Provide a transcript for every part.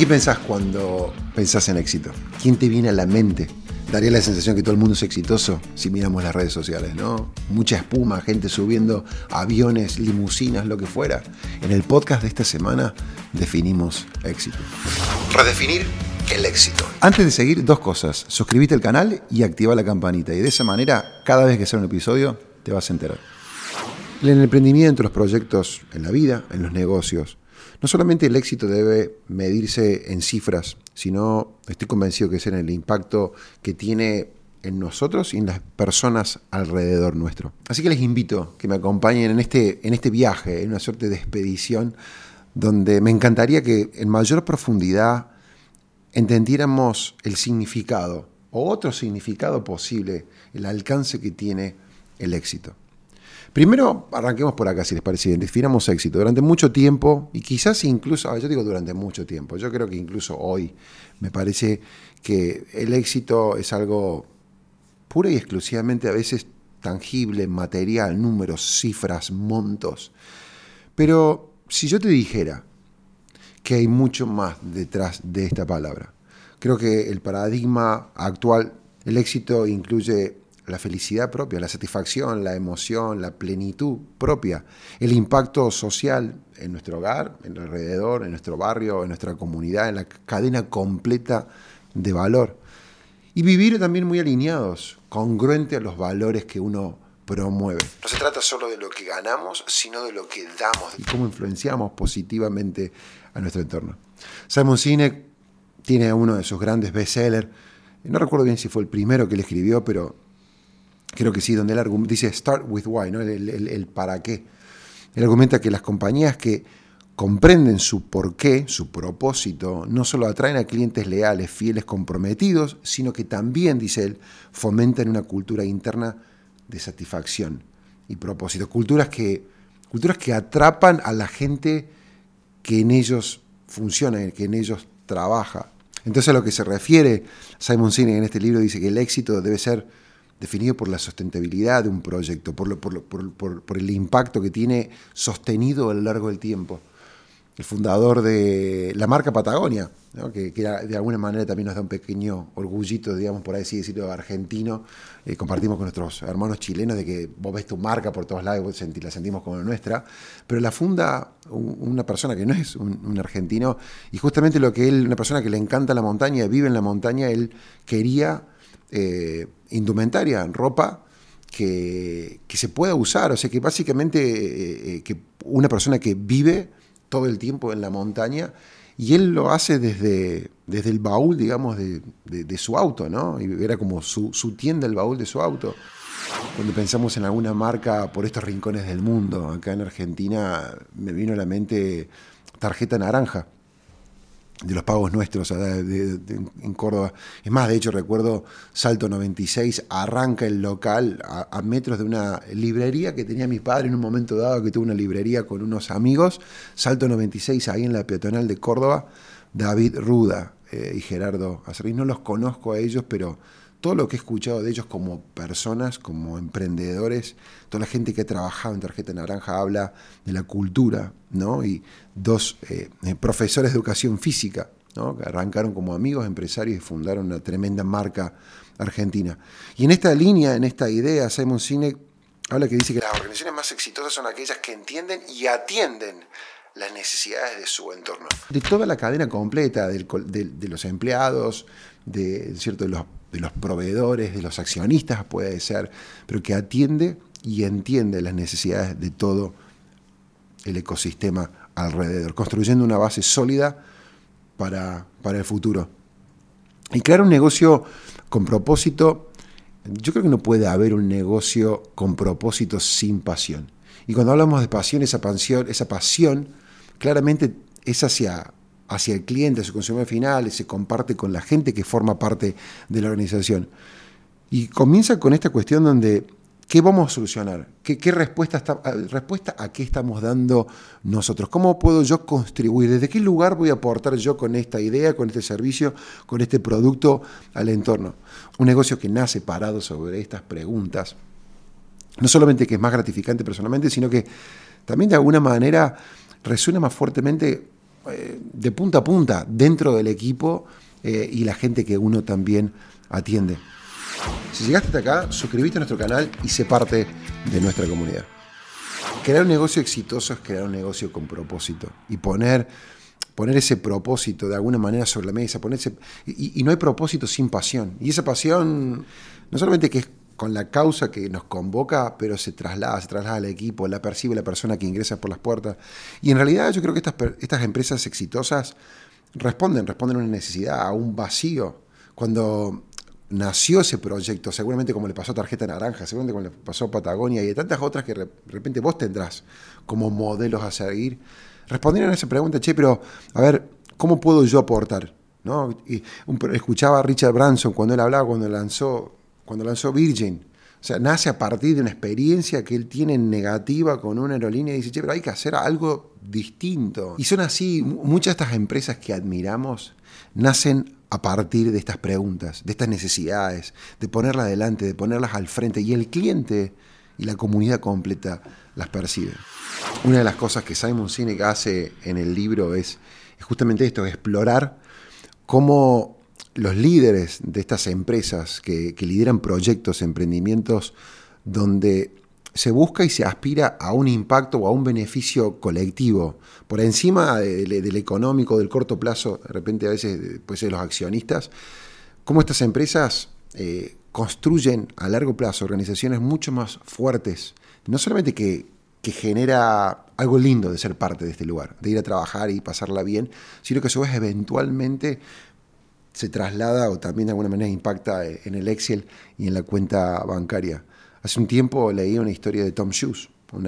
qué pensás cuando pensás en éxito? ¿Quién te viene a la mente? Daría la sensación que todo el mundo es exitoso si miramos las redes sociales, ¿no? Mucha espuma, gente subiendo aviones, limusinas, lo que fuera. En el podcast de esta semana definimos éxito. Redefinir el éxito. Antes de seguir, dos cosas. Suscríbete al canal y activa la campanita. Y de esa manera, cada vez que sale un episodio, te vas a enterar. En el emprendimiento, los proyectos, en la vida, en los negocios, no solamente el éxito debe medirse en cifras, sino estoy convencido que es en el impacto que tiene en nosotros y en las personas alrededor nuestro. Así que les invito que me acompañen en este viaje, en una suerte de expedición, donde me encantaría que en mayor profundidad entendiéramos el significado o otro significado posible, el alcance que tiene el éxito. Primero, arranquemos por acá, si les parece bien. Definamos éxito. Durante mucho tiempo, y quizás incluso, yo digo durante mucho tiempo, yo creo que incluso hoy me parece que el éxito es algo pura y exclusivamente a veces tangible, material, números, cifras, montos. Pero si yo te dijera que hay mucho más detrás de esta palabra, creo que el paradigma actual, el éxito incluye la felicidad propia, la satisfacción, la emoción, la plenitud propia, el impacto social en nuestro hogar, en el alrededor, en nuestro barrio, en nuestra comunidad, en la cadena completa de valor. Y vivir también muy alineados, congruente a los valores que uno promueve. No se trata solo de lo que ganamos, sino de lo que damos y cómo influenciamos positivamente a nuestro entorno. Simon Sinek tiene uno de sus grandes bestsellers, no recuerdo bien si fue el primero que él escribió, pero creo que sí, donde él dice start with why, ¿no? El para qué. Él argumenta que las compañías que comprenden su porqué, su propósito, no solo atraen a clientes leales, fieles, comprometidos, sino que también, dice él, fomentan una cultura interna de satisfacción y propósito. Culturas que atrapan a la gente que en ellos funciona, que en ellos trabaja. Entonces, a lo que se refiere Simon Sinek en este libro, dice que el éxito debe ser definido por la sostenibilidad de un proyecto, por el impacto que tiene sostenido a lo largo del tiempo. El fundador de la marca Patagonia, ¿no? que de alguna manera también nos da un pequeño orgullito, digamos, por así decirlo, argentino. Compartimos con nuestros hermanos chilenos de que vos ves tu marca por todos lados y la sentimos como nuestra, pero la funda una persona que no es un argentino, y justamente una persona que le encanta la montaña, vive en la montaña, él quería indumentaria, ropa que se pueda usar, o sea que básicamente que una persona que vive todo el tiempo en la montaña, y él lo hace desde el baúl, digamos, de su auto, ¿no? Y era como su tienda, el baúl de su auto. Cuando pensamos en alguna marca por estos rincones del mundo, acá en Argentina me vino a la mente Tarjeta Naranja, de los pagos nuestros en Córdoba. Es más, de hecho, recuerdo Salto 96, arranca el local a metros de una librería que tenía mi padre en un momento dado, que tuvo una librería con unos amigos. Salto 96, ahí en la peatonal de Córdoba, David Ruda y Gerardo Acerrín. No los conozco a ellos, pero todo lo que he escuchado de ellos como personas, como emprendedores, toda la gente que ha trabajado en Tarjeta Naranja habla de la cultura, ¿no? Y dos profesores de educación física, ¿no? Que arrancaron como amigos, empresarios y fundaron una tremenda marca argentina. Y en esta línea, en esta idea, Simon Sinek habla que dice que las organizaciones más exitosas son aquellas que entienden y atienden las necesidades de su entorno. De toda la cadena completa, de los empleados, ¿cierto? de los proveedores, de los accionistas puede ser, pero que atiende y entiende las necesidades de todo el ecosistema alrededor, construyendo una base sólida para el futuro. Y crear un negocio con propósito, yo creo que no puede haber un negocio con propósito sin pasión. Y cuando hablamos de pasión, esa pasión claramente es hacia el cliente, su consumidor final, se comparte con la gente que forma parte de la organización. Y comienza con esta cuestión donde, ¿qué vamos a solucionar? ¿Qué respuesta a qué estamos dando nosotros? ¿Cómo puedo yo contribuir? ¿Desde qué lugar voy a aportar yo con esta idea, con este servicio, con este producto al entorno? Un negocio que nace parado sobre estas preguntas, no solamente que es más gratificante personalmente, sino que también de alguna manera resuena más fuertemente de punta a punta dentro del equipo y la gente que uno también atiende. Si llegaste hasta acá, suscríbete a nuestro canal y sé parte de nuestra comunidad. Crear un negocio exitoso es crear un negocio con propósito y poner ese propósito de alguna manera sobre la mesa. Y no hay propósito sin pasión. Y esa pasión no solamente que es con la causa que nos convoca, pero se traslada al equipo, la percibe la persona que ingresa por las puertas. Y en realidad yo creo que estas empresas exitosas responden a una necesidad, a un vacío. Cuando nació ese proyecto, seguramente como le pasó a Tarjeta Naranja, seguramente como le pasó a Patagonia y a tantas otras que de repente vos tendrás como modelos a seguir, respondieron a esa pregunta, pero a ver, ¿cómo puedo yo aportar? ¿No? Escuchaba a Richard Branson cuando él hablaba, cuando lanzó Virgin. O sea, nace a partir de una experiencia que él tiene negativa con una aerolínea y dice, pero hay que hacer algo distinto. Y son así, muchas de estas empresas que admiramos nacen a partir de estas preguntas, de estas necesidades, de ponerlas adelante, de ponerlas al frente, y el cliente y la comunidad completa las percibe. Una de las cosas que Simon Sinek hace en el libro es justamente esto, explorar cómo los líderes de estas empresas que lideran proyectos, emprendimientos, donde se busca y se aspira a un impacto o a un beneficio colectivo, por encima del económico, del corto plazo, de repente a veces puede ser los accionistas, cómo estas empresas construyen a largo plazo organizaciones mucho más fuertes, no solamente que genera algo lindo de ser parte de este lugar, de ir a trabajar y pasarla bien, sino que a su vez eventualmente se traslada o también de alguna manera impacta en el Excel y en la cuenta bancaria. Hace un tiempo leí una historia de Tom Shoes,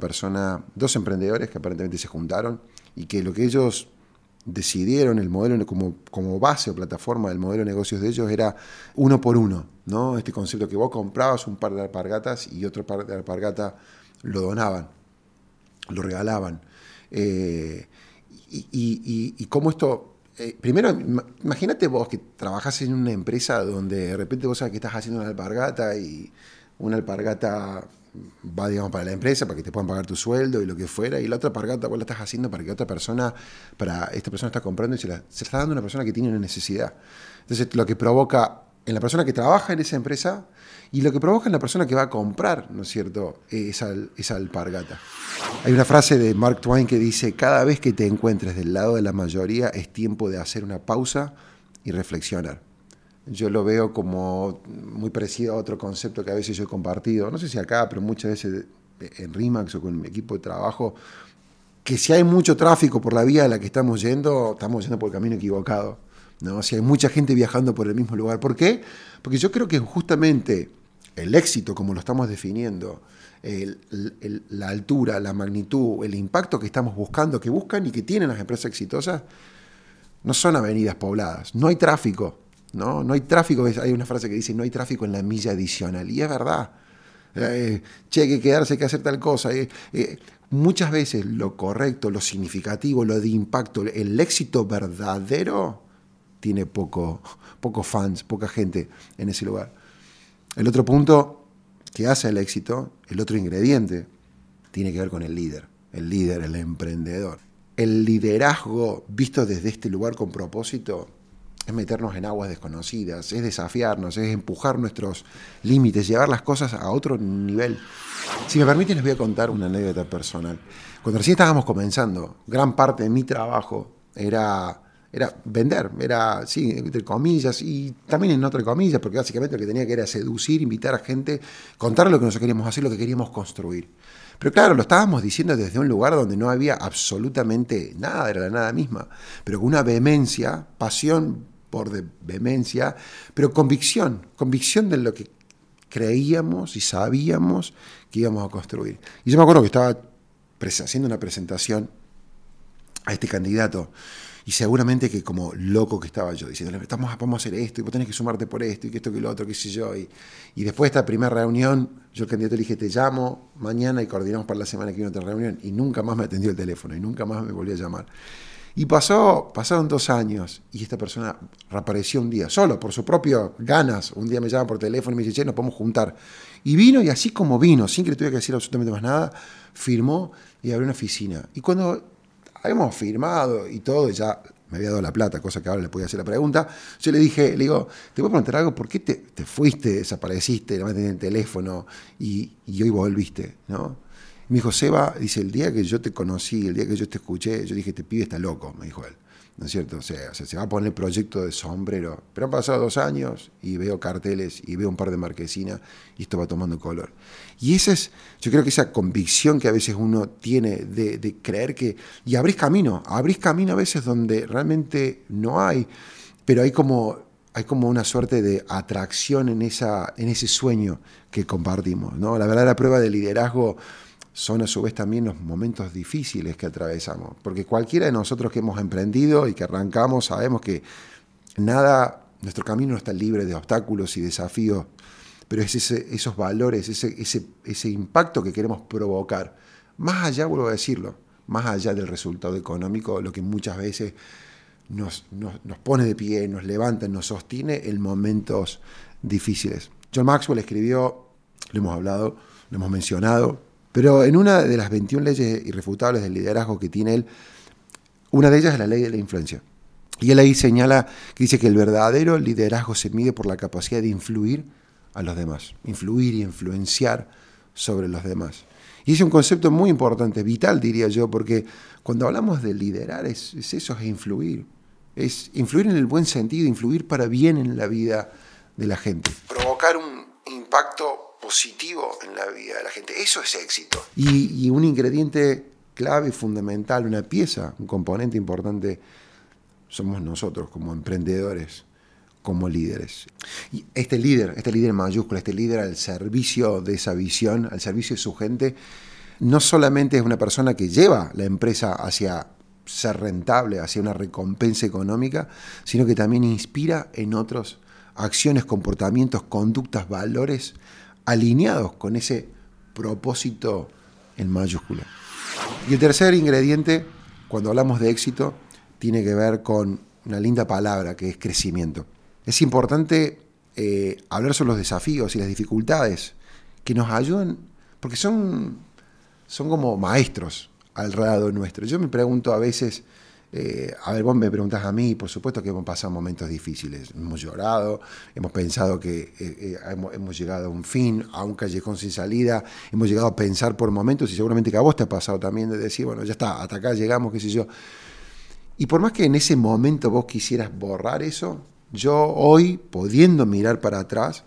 dos emprendedores que aparentemente se juntaron y que lo que ellos decidieron, el modelo como base o plataforma del modelo de negocios de ellos era uno por uno, ¿no? Este concepto que vos comprabas un par de alpargatas y otro par de alpargatas lo donaban, lo regalaban. Y cómo esto... primero, imagínate vos que trabajás en una empresa donde de repente vos sabés que estás haciendo una alpargata y una alpargata va, digamos, para la empresa, para que te puedan pagar tu sueldo y lo que fuera, y la otra alpargata vos la estás haciendo para que esta persona está comprando y se la está dando a una persona que tiene una necesidad. Entonces, lo que provoca en la persona que trabaja en esa empresa y lo que provoca en la persona que va a comprar, ¿no es cierto?, esa alpargata. Hay una frase de Mark Twain que dice, cada vez que te encuentres del lado de la mayoría es tiempo de hacer una pausa y reflexionar. Yo lo veo como muy parecido a otro concepto que a veces yo he compartido, no sé si acá, pero muchas veces en RE/MAX o con mi equipo de trabajo, que si hay mucho tráfico por la vía a la que estamos yendo por el camino equivocado, ¿no? Si hay mucha gente viajando por el mismo lugar. ¿Por qué? Porque yo creo que justamente el éxito, como lo estamos definiendo, la altura, la magnitud, el impacto que estamos buscando, que buscan y que tienen las empresas exitosas, no son avenidas pobladas, no hay tráfico. No hay tráfico, hay una frase que dice no hay tráfico en la milla adicional, y es verdad. Hay que quedarse, hay que hacer tal cosa. Muchas veces lo correcto, lo significativo, lo de impacto, el éxito verdadero tiene pocos fans, poca gente en ese lugar. El otro punto que hace el éxito, el otro ingrediente, tiene que ver con el líder, el emprendedor. El liderazgo visto desde este lugar con propósito es meternos en aguas desconocidas, es desafiarnos, es empujar nuestros límites, llevar las cosas a otro nivel. Si me permiten, les voy a contar una anécdota personal. Cuando recién estábamos comenzando, gran parte de mi trabajo era vender, sí, entre comillas, y también en otras comillas, porque básicamente lo que tenía que era seducir, invitar a gente, contar lo que nosotros queríamos hacer, lo que queríamos construir. Pero claro, lo estábamos diciendo desde un lugar donde no había absolutamente nada, era la nada misma, pero con una vehemencia, pasión por vehemencia, pero convicción de lo que creíamos y sabíamos que íbamos a construir. Y yo me acuerdo que estaba haciendo una presentación a este candidato, y seguramente que como loco que estaba yo, diciéndole, vamos a hacer esto, y vos tenés que sumarte por esto, y que esto, que lo otro, qué sé yo. Y después de esta primera reunión, yo al candidato le dije, te llamo mañana y coordinamos para la semana que viene otra reunión. Y nunca más me atendió el teléfono, y nunca más me volvió a llamar. Y pasaron 2 años, y esta persona reapareció un día, solo, por sus propias ganas. Un día me llama por teléfono y me dice, che, nos podemos juntar. Y vino, y así como vino, sin que le tuviera que decir absolutamente más nada, firmó y abrió una oficina. Y cuando habíamos firmado y todo, y ya me había dado la plata, cosa que ahora le podía hacer la pregunta. Yo le digo, ¿te puedo preguntar algo? ¿Por qué te fuiste, desapareciste, no me tenías el teléfono y hoy volviste, ¿no? Y me dijo, Seba, dice, el día que yo te conocí, el día que yo te escuché, yo dije, este pibe está loco, me dijo él. ¿No es cierto? O sea, se va a poner el proyecto de sombrero. Pero han pasado 2 años y veo carteles y veo un par de marquesinas y esto va tomando color. Y esa es, yo creo que esa convicción que a veces uno tiene de creer que... Y abrís camino a veces donde realmente no hay, pero hay como una suerte de atracción en ese sueño que compartimos, ¿no? La verdadera prueba de liderazgo son a su vez también los momentos difíciles que atravesamos, porque cualquiera de nosotros que hemos emprendido y que arrancamos sabemos que nuestro camino no está libre de obstáculos y desafíos, pero es esos valores, ese impacto que queremos provocar, más allá, vuelvo a decirlo, más allá del resultado económico, lo que muchas veces nos pone de pie, nos levanta, nos sostiene en momentos difíciles. John Maxwell escribió, lo hemos hablado, lo hemos mencionado, pero en una de las 21 leyes irrefutables del liderazgo que tiene él, una de ellas es la ley de la influencia. Y él ahí señala que dice que el verdadero liderazgo se mide por la capacidad de influir a los demás, influir y influenciar sobre los demás. Y es un concepto muy importante, vital diría yo, porque cuando hablamos de liderar es eso, es influir en el buen sentido, influir para bien en la vida de la gente. Provocar un impacto positivo en la vida de la gente, eso es éxito. Y un ingrediente clave, fundamental, una pieza, un componente importante, somos nosotros como emprendedores, como líderes. Y este líder mayúscula, este líder al servicio de esa visión, al servicio de su gente, no solamente es una persona que lleva la empresa hacia ser rentable, hacia una recompensa económica, sino que también inspira en otros acciones, comportamientos, conductas, valores alineados con ese propósito en mayúscula. Y el tercer ingrediente, cuando hablamos de éxito, tiene que ver con una linda palabra que es crecimiento. Es importante hablar sobre los desafíos y las dificultades que nos ayudan, porque son como maestros alrededor nuestro. Yo me pregunto a veces, vos me preguntás a mí, por supuesto que hemos pasado momentos difíciles, hemos llorado, hemos pensado que hemos llegado a un fin, a un callejón sin salida, hemos llegado a pensar por momentos, y seguramente que a vos te ha pasado también, de decir, bueno, ya está, hasta acá llegamos, qué sé yo. Y por más que en ese momento vos quisieras borrar eso, yo hoy, pudiendo mirar para atrás,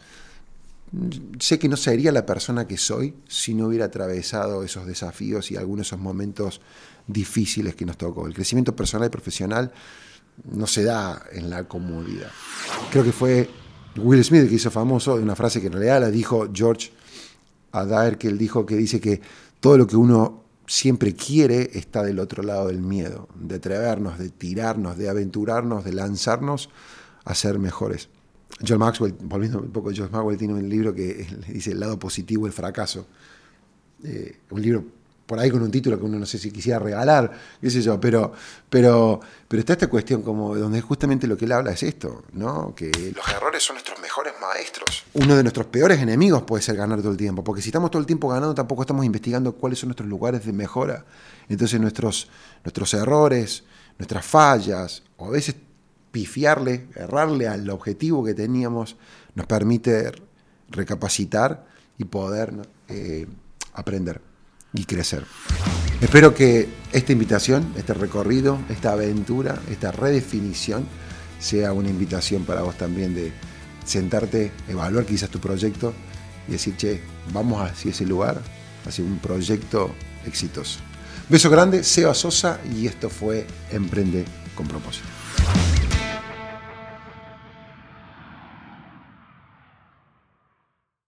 sé que no sería la persona que soy si no hubiera atravesado esos desafíos y algunos de esos momentos difíciles que nos tocó. El crecimiento personal y profesional no se da en la comodidad. Creo que fue Will Smith que hizo famoso de una frase que en realidad la dijo George Adair, que él dice que todo lo que uno siempre quiere está del otro lado del miedo, de atrevernos, de tirarnos, de aventurarnos, de lanzarnos a ser mejores. John Maxwell, volviendo un poco, John Maxwell tiene un libro que le dice El lado positivo del fracaso. Un libro por ahí con un título que uno no sé si quisiera regalar, qué sé yo, pero está esta cuestión como donde justamente lo que él habla es esto, ¿no? Que los errores son nuestros mejores maestros. Uno de nuestros peores enemigos puede ser ganar todo el tiempo, porque si estamos todo el tiempo ganando tampoco estamos investigando cuáles son nuestros lugares de mejora. Entonces nuestros errores, nuestras fallas, o a veces errarle al objetivo que teníamos, nos permite recapacitar y poder aprender y crecer. Espero que esta invitación, este recorrido, esta aventura, esta redefinición sea una invitación para vos también de sentarte, evaluar quizás tu proyecto y decir, che, vamos hacia ese lugar, hacia un proyecto exitoso. Beso grande, Seba Sosa, y esto fue Emprende con Propósito.